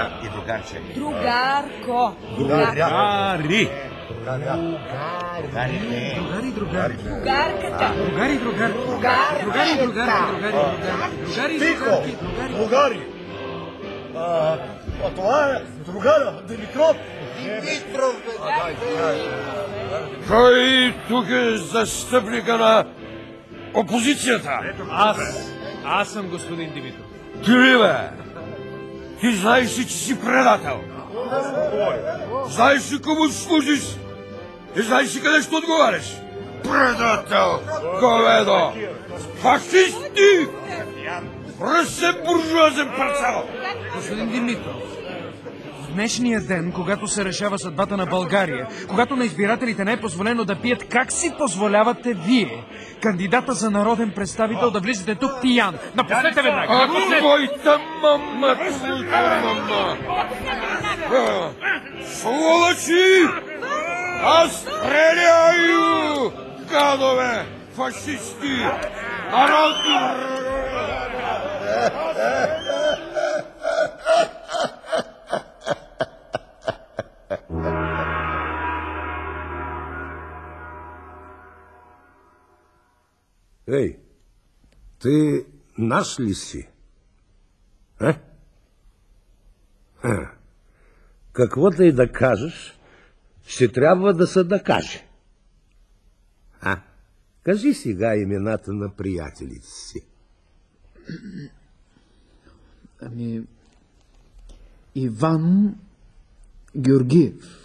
Другарка и другарче. Другарко. Другари. Другарката. Другари, другарки. Другари, другари. Тихо! Другари! Това е другара Димитров. Кой тук е застъпника на опозицията? Аз съм господин Димитров. Ти ли, бе? Ти знаеш ли, че си предател? Знаеш ли кому служиш? И знаеш ли къде ще отговаряш? Предател! Говедо! Фашисти! Ръсен буржуазен парцел! Господин Димитров, в днешния ден, когато се решава съдбата на България, когато на избирателите не е позволено да пият, как си позволявате вие, кандидата за народен представител, да влизате тук пиян? Напуснете веднага! Моята мама! Твоята мама! Сволочи! Аз стреляю! Гадове! Фашисти! Народни! Ей, ти наш ли си? Каквото и да кажеш, ще трябва да се докаже. Кажи сега имената на приятелите си. Иван Георгиев.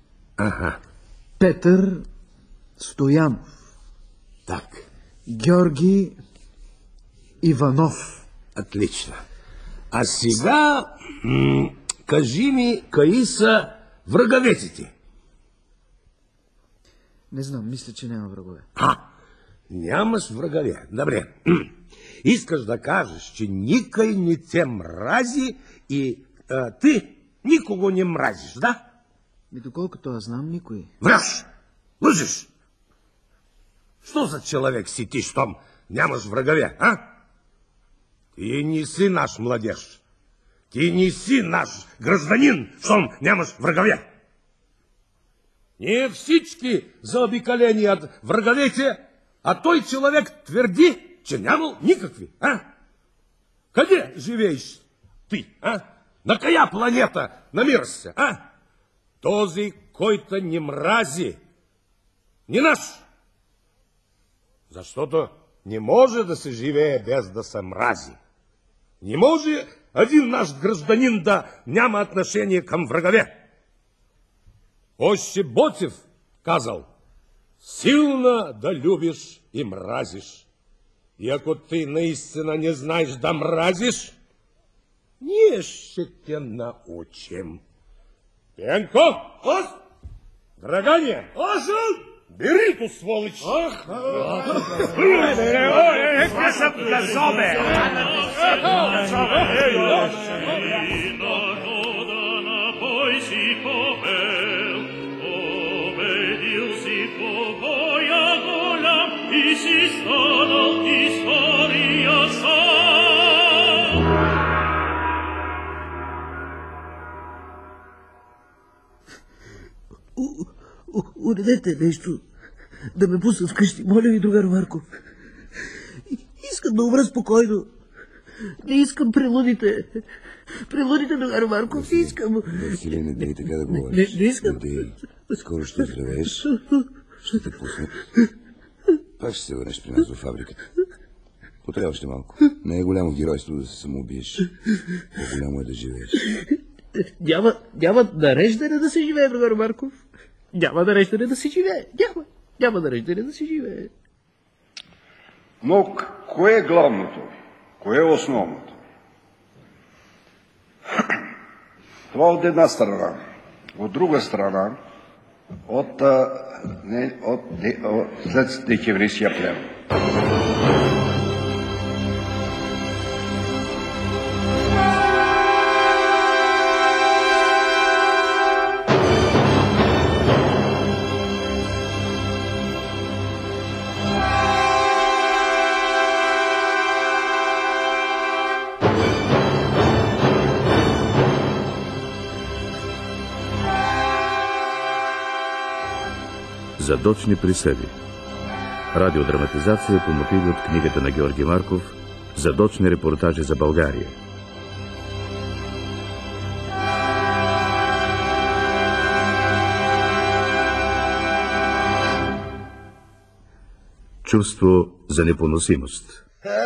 Петър Стоянов. Так. Георги Иванов. Отлично. А сега кажи ми, кои са враговете? Не знам, мисля, че няма врагове. Нямаш врагове. Добре. Искаш да кажеш, че никой не те мрази и ти никого не мразиш, да? Доколкото аз знам, никой. Враш! Лъжиш! Що за човек си ти, щом нямаш врагове, Ти не си наш младеж. Ти не си наш гражданин, щом нямаш врагове. Ние всички заобикалени от враговете, а той човек твърди, че нямал никакви, Къде живееш ти, На коя планета намираш се, Този, който не мрази, не наш. Защото не може да се живее без да се мрази. Не може един наш гражданин да няма отношение към врагове. Още Ботев казал: силно да любиш и мразиш. И ако ти наистина не знаеш да мразиш, ние ще те научим. Пенко! Драгания! Бери ту, сволочь! Нека се газобе! Уредете нещо, да ме пуснат вкъщи, моля ви, другар Марков. Искам да умра спокойно. Не искам прелудите. Прелудите, другар Марков, не искам. Василий, не дай така да говориш. Не искам. Скоро ще здравееш. Ще те пуснат. Пак ще се върнеш при нас до фабриката. Потребва още малко. Не е голямо геройство да се самоубиеш. По-голямо е да живееш. Няма нареждане да се живее, другар Марков. Няма нареждане да се живее. Няма нареждане да се живее. Но кое е главното? Кое е основното? Това от една страна. От друга страна, след декемврийския пленум. Задочни присъди. Радиодраматизация по мотиви от книгата на Георги Марков «Задочни репортажи за България». Чувство за непоносимост.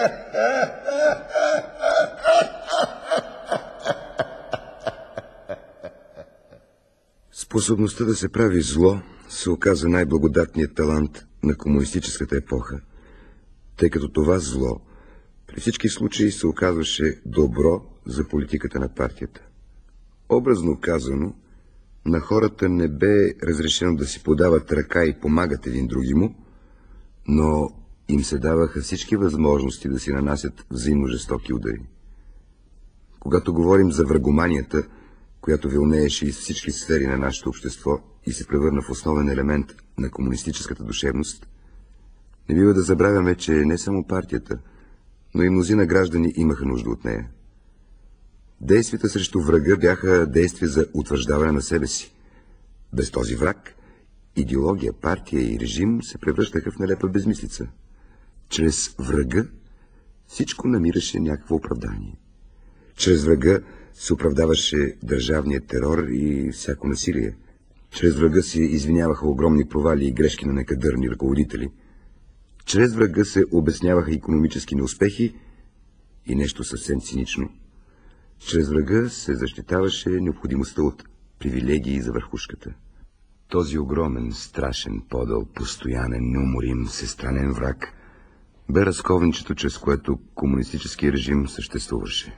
Способността да се прави зло се оказа най-благодатният талант на комунистическата епоха, тъй като това зло при всички случаи се оказваше добро за политиката на партията. Образно казано, на хората не бе разрешено да си подават ръка и помагат един другиму, но им се даваха всички възможности да си нанасят взаимно жестоки удари. Когато говорим за врагоманията, която вилнееше из всички сфери на нашето общество и се превърна в основен елемент на комунистическата душевност, не бива да забравяме, че не само партията, но и мнозина граждани имаха нужда от нея. Действията срещу врага бяха действия за утвърждаване на себе си. Без този враг, идеология, партия и режим се превръщаха в нелепа безмислица. Чрез врага всичко намираше някакво оправдание. Чрез врага се оправдаваше държавният терор и всяко насилие. Чрез врага се извиняваха огромни провали и грешки на некадърни ръководители. Чрез врага се обясняваха икономически неуспехи и нещо съвсем цинично. Чрез врага се защитаваше необходимостта от привилегии за върхушката. Този огромен, страшен, подъл, постоянен, неуморим, всестранен враг бе разковничето, чрез което комунистическия режим съществуваше.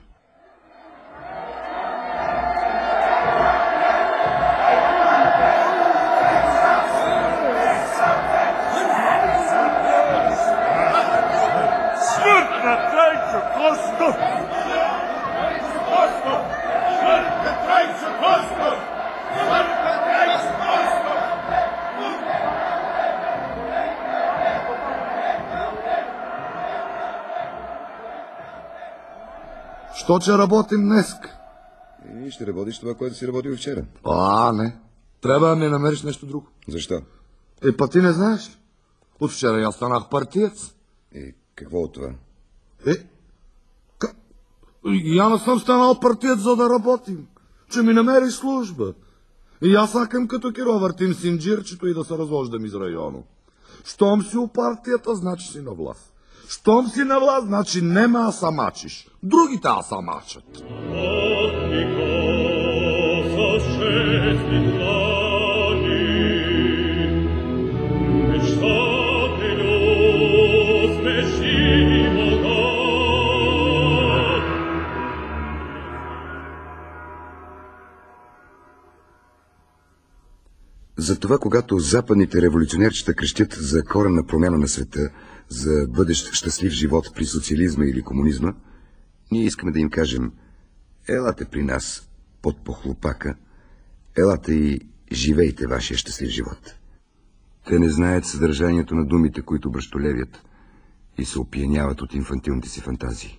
Що че работим днес? И ще работиш това, което си работил вчера. Не. Трябва да ми намериш нещо друго. Защо? Па ти не знаеш ли? От вчера я станах партиец. Какво от това? Я не съм станал партиец, за да работим. Че ми намериш служба. И аз сакам като киро въртим синджирчето и да се разлождам из району. Щом си у партията, значи си на власт. Щом си на власт, значи не ме асамачиш. Другите асамачат. Затова, когато западните революционерчета крещят за коренна промяна на света, за бъдещ щастлив живот при социализма или комунизма, ние искаме да им кажем: елате при нас под похлупака, елате и живейте вашия щастлив живот. Те не знаят съдържанието на думите, които бръщолевят и се опияняват от инфантилните си фантазии.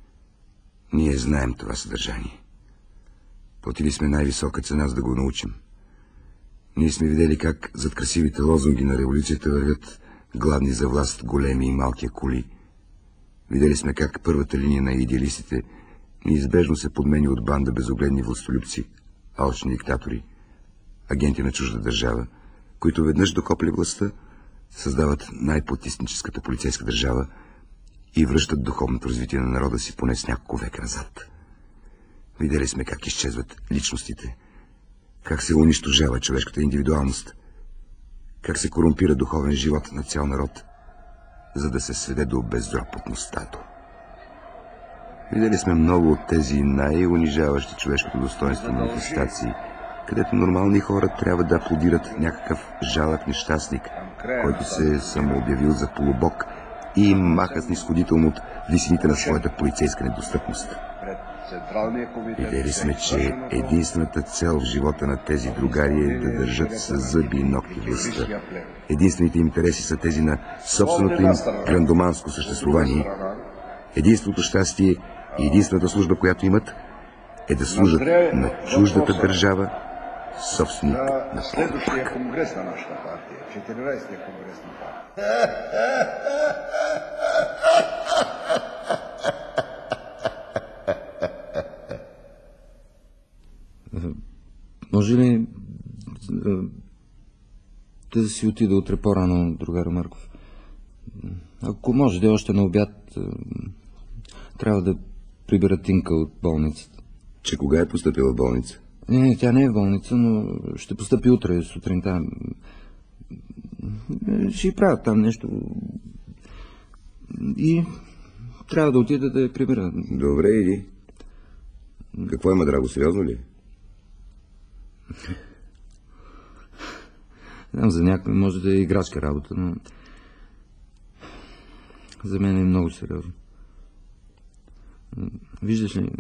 Ние знаем това съдържание. Платили сме най-висока цена, за да го научим. Ние сме видели как зад красивите лозунги на революцията вървят гладни за власт големи и малки коли. Видели сме как първата линия на идеалистите неизбежно се подмени от банда безогледни властолюбци, алчни диктатори, агенти на чужда държава, които веднъж докопли властта, създават най-потисническата полицейска държава и връщат духовното развитие на народа си поне с няколко века назад. Видели сме как изчезват личностите, как се унищожава човешката индивидуалност, как се корумпира духовен живот на цял народ, за да се сведе до безропотността. Видели сме много от тези най-унижаващи човешкото достоинство манифестации, където нормални хора трябва да аплодират някакъв жалък нещастник, който се е самообявил за полубог и им маха снисходително от висините на своята полицейска недостъпност. Видели сме, че единствената цел в живота на тези другари е да държат с зъби и ногти властта. Единствените интереси са тези на собственото им грандоманско съществувание. Единственото щастие и единствената служба, която имат, е да служат на чуждата държава собственик на на следващия конгрес на нашата партия. 14-я конгрес на партия. Може ли да си отида утре по-рано, другар Марков? Ако може да още на обяд, трябва да прибера Тинка от болницата. Че кога е постъпила в болница? Не, тя не е в болница, но ще постъпи утре сутринта. Ще й правят там нещо. И трябва да отида да я прибера. Добре, иди. Какво има, драго, сериозно ли? Знам, за някой може да е играчка работа, но за мен е много сериозно. Виждаш ли,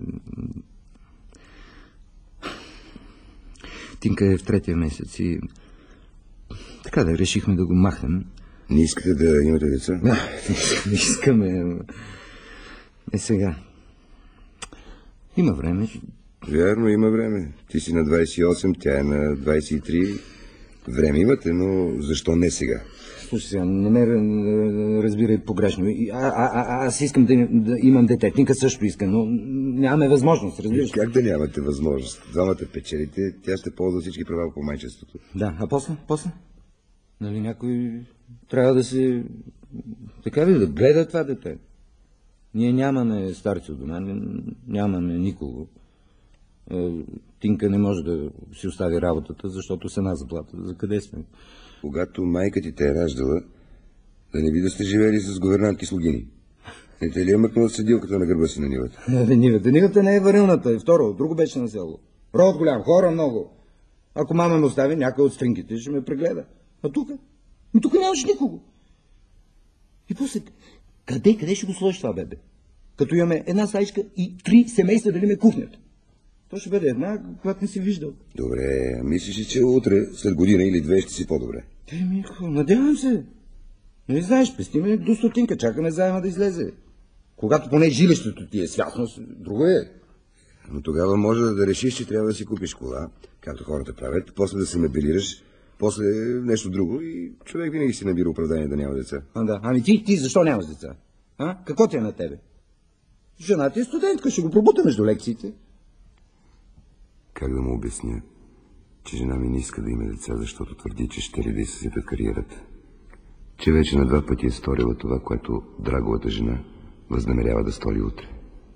Тинка е в 3-я месец и така да решихме да го махнем. Не искате да имате деца? Не искаме. Не сега. Има време. Вярно, има време. Ти си на 28, тя е на 23. Време имате, но защо не сега? Слушай сега, не ме разбирай погрешно. Аз искам да имам дете. Тинка също иска, но нямаме възможност, разбираш. Как да нямате възможност? Двамата печелите, тя ще ползва всички права по майчеството. Да, а после? Нали някой трябва да се... Така ли, да гледа това дете? Ние нямаме старци от дома, нямаме никого. Тинка не може да си остави работата, защото с една заплата. За къде сме? Когато майка ти те е раждала, да не би да сте живели с говернантки слугини. Не те ли е мъкнала седилката на гърба си на нивата? Нивата не е варилната, и второ, друго беше на село. Род голям, хора много. Ако мама ме остави, някой от стринките ще ме прегледа. А тук? Тук нямаш никого. И после, къде ще го сложиш това бебе? Като имаме една стаичка и 3 семейства да делиме кухнята. То ще бъде една, когато не си виждал. Добре, мислиш ли, че утре, след година или 2 ще си по-добре? Мико, надявам се. Не знаеш, пестиме до стотинка, чакаме заема да излезе. Когато поне жилището ти е с ясност, друго е. Но тогава може да решиш, че трябва да си купиш кола, както хората правят, после да се мебелираш, после нещо друго и човек винаги си набира оправдание да няма деца. Да. Ами ти защо нямаш деца? Какво ти е на тебе? Жена ти е студентка, ще го пробута между лекциите. Как да му обясня, че жена ми не иска да има деца, защото твърди, че ще ли да изсъсипят кариерата. Че вече на 2 пъти е сторила това, което драговата жена възнамерява да стори утре.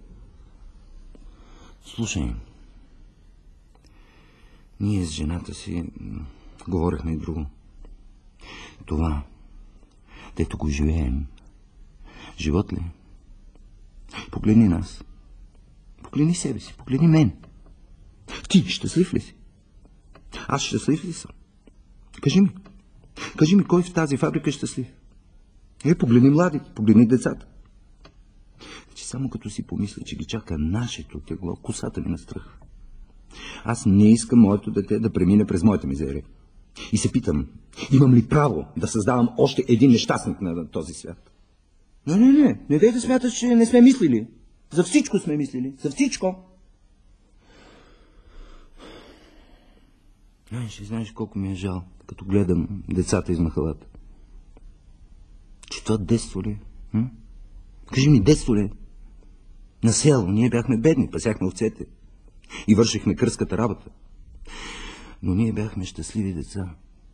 Слушай, ние с жената си говорихме и друго. Това, дето го живеем, живот ли? Погледни нас. Погледни себе си, погледни мен. Ти щастлив ли си? Аз щастлив ли съм? Кажи ми, кой в тази фабрика е щастлив? Погледни младите, погледни децата. Че само като си помисля, че ги чака нашето тегло, косата ми настръхва. Аз не искам моето дете да премине през моята мизерия. И се питам, имам ли право да създавам още един нещастник на този свят? Не дей да смяташ, че не сме мислили. За всичко сме мислили, за всичко. Знаеш колко ми е жал, като гледам децата из махалата. Че това детство ли? Кажи ми, детство ли? На село ние бяхме бедни, пасяхме овцете и вършихме кърската работа. Но ние бяхме щастливи деца.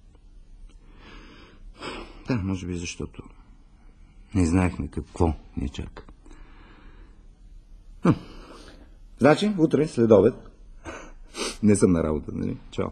Да, може би защото не знаехме какво ни чака. Значи, утре, след обед, не съм на работа, нали? Чао.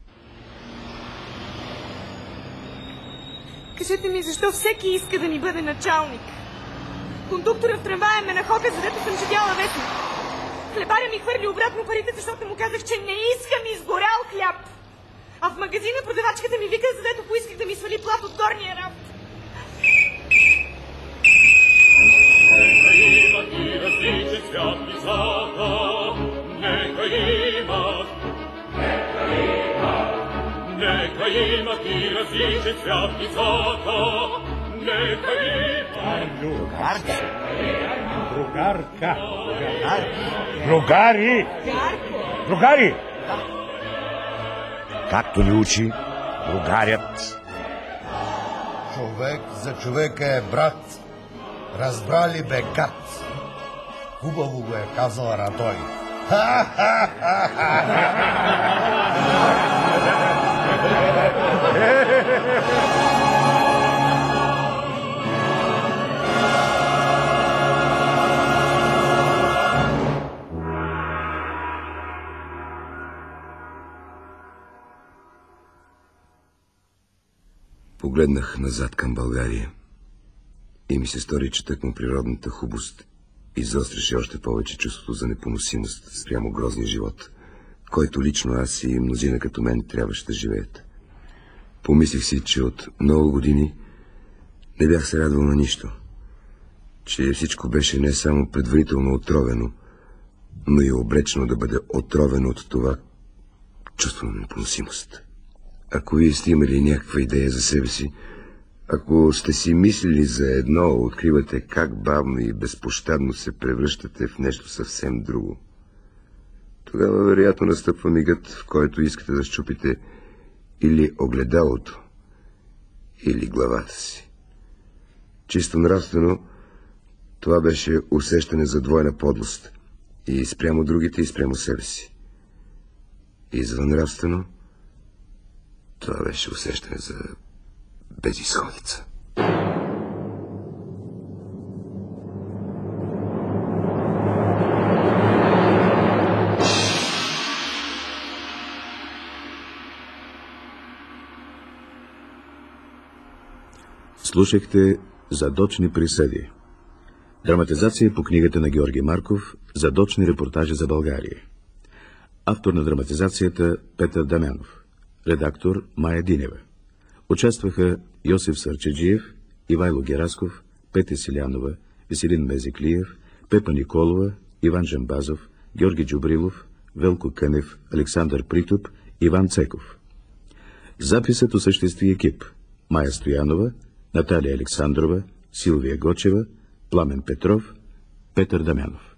Кажете ми, защо всеки иска да ни бъде началник? Кондуктора в трамвая ме нахока, задето съм четяла вестник. Хлебаря ми хвърли обратно парите, защото му казах, че не искам изгорял хляб. А в магазина продавачката ми вика, задето поисках да ми свали плат от горния рафт. Нека имат и различен свят и злато, нека имат... Другари! както ни учи другарят. Човек за човека е брат. Разбрали бе, гад? Хубаво го е казал Радой. Погледнах назад към България и ми се стори, че тъкмо природната хубост изостряше още повече чувството за непоносимост спрямо грозния живот, който лично аз и мнозина като мен трябваше да живеят. Помислих си, че от много години не бях се радвал на нищо, че всичко беше не само предварително отровено, но и обречено да бъде отровено от това чувство на непоносимост. Ако вие сте имали някаква идея за себе си, ако сте си мислили за едно, откривате как бавно и безпощадно се превръщате в нещо съвсем друго, тогава вероятно настъпва мигът, в който искате да счупите или огледалото, или главата си. Чисто нравствено, това беше усещане за двойна подлост и спрямо другите, и спрямо себе си. Извъннравствено, това беше усещане за безизходица. Слушахте Задочни присъди. Драматизация по книгата на Георги Марков «Задочни репортажи за България». Автор на драматизацията Петър Дамянов. Редактор Мая Динева. Участваха Йосиф Сърчеджиев, Ивайло Герасков, Петя Силянова, Веселин Мезиклиев, Пепа Николова, Иван Жамбазов, Георги Джубрилов, Велко Кънев, Александър Притуп, Иван Цеков. Записът осъществи екип: Мая Стоянова, Наталия Александрова, Силвия Гочева, Пламен Петров, Петър Дамянов.